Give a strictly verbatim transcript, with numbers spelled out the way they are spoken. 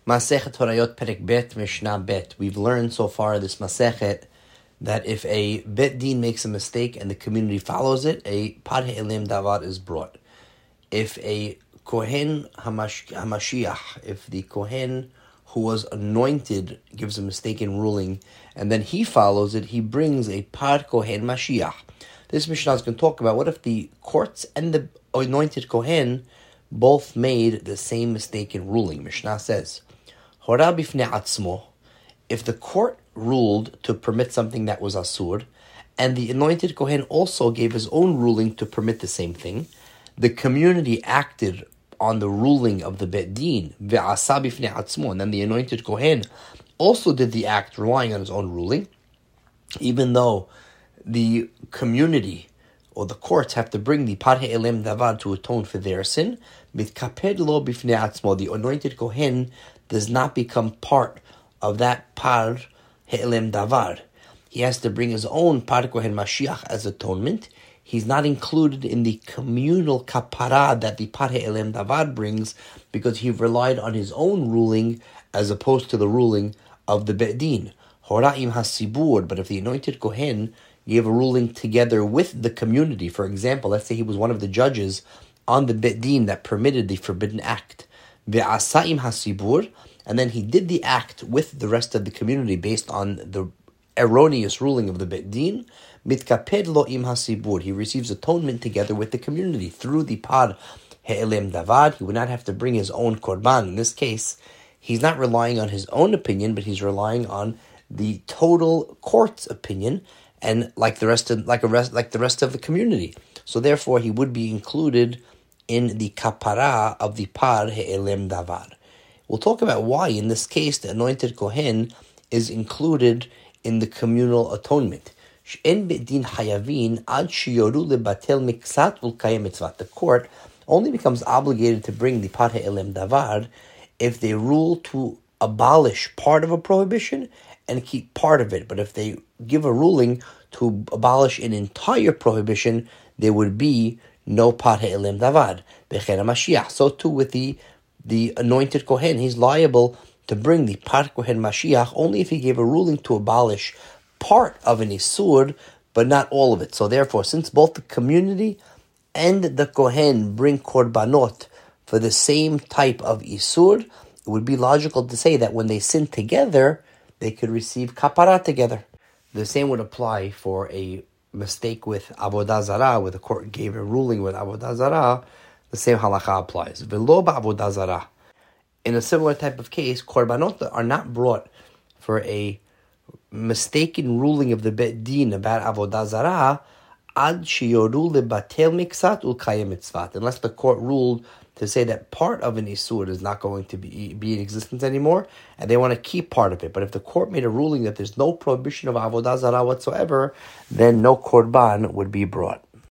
Masechet Horayot Perek Bet Mishnah Bet. We've learned so far this Masechet that if a Bet Din makes a mistake and the community follows it, a Par He'elim Davar is brought. If a Kohen Hamash- Hamashiach, if the Kohen who was anointed gives a mistaken ruling and then he follows it, he brings a Par Kohen Mashiach. This Mishnah is going to talk about what if the courts and the anointed Kohen both made the same mistaken ruling. Mishnah says, Hora bifnei atzmo, if the court ruled to permit something that was asur, and the anointed Kohen also gave his own ruling to permit the same thing, the community acted on the ruling of the Bet Din, ve'asa bifnei atzmo, and then the anointed Kohen also did the act relying on his own ruling, even though the community or the courts have to bring the Par He'elim Davar to atone for their sin, mitkaped lo bifnei atzmo, the anointed Kohen does not become part of that Par He'elim Davar. He has to bring his own Par Kohen Mashiach as atonement. He's not included in the communal kapara that the Par He'elim Davar brings because he relied on his own ruling as opposed to the ruling of the Bet Din. Hora'im hasibur, but if the anointed Kohen gave a ruling together with the community, for example, let's say he was one of the judges on the Bet Din that permitted the forbidden act, ve'asa'im hasibur, and then he did the act with the rest of the community based on the erroneous ruling of the Bet Din, mitkaped lo im hasibur, he receives atonement together with the community through the Par He'elim Davar. He would not have to bring his own korban. In this case, he's not relying on his own opinion, but he's relying on the total court's opinion, and like the rest of like a rest like the rest of the community. So therefore, he would be included in the kapara of the Par He'elim Davar. We'll talk about why, in this case, the anointed Kohen is included in the communal atonement. The court only becomes obligated to bring the Par He'elim Davar if they rule to abolish part of a prohibition and keep part of it. But if they give a ruling to abolish an entire prohibition, there would be no Par He'elim Davar. So too with the the anointed Kohen, he's liable to bring the Par Kohen Mashiach only if he gave a ruling to abolish part of an Isur, but not all of it. So therefore, since both the community and the Kohen bring Korbanot for the same type of Isur, it would be logical to say that when they sin together, they could receive kapara together. The same would apply for a mistake with Avodah Zarah, where the court gave a ruling with Avodah Zarah. The same halacha applies. V'lo ba'avodah zarah. In a similar type of case, korbanot are not brought for a mistaken ruling of the Bet Din about avodah zarah ad sheyoru lebatel miksat ulkayem mitzvat, unless the court ruled to say that part of an isur is not going to be, be in existence anymore, and they want to keep part of it. But if the court made a ruling that there's no prohibition of avodah zarah whatsoever, then no korban would be brought.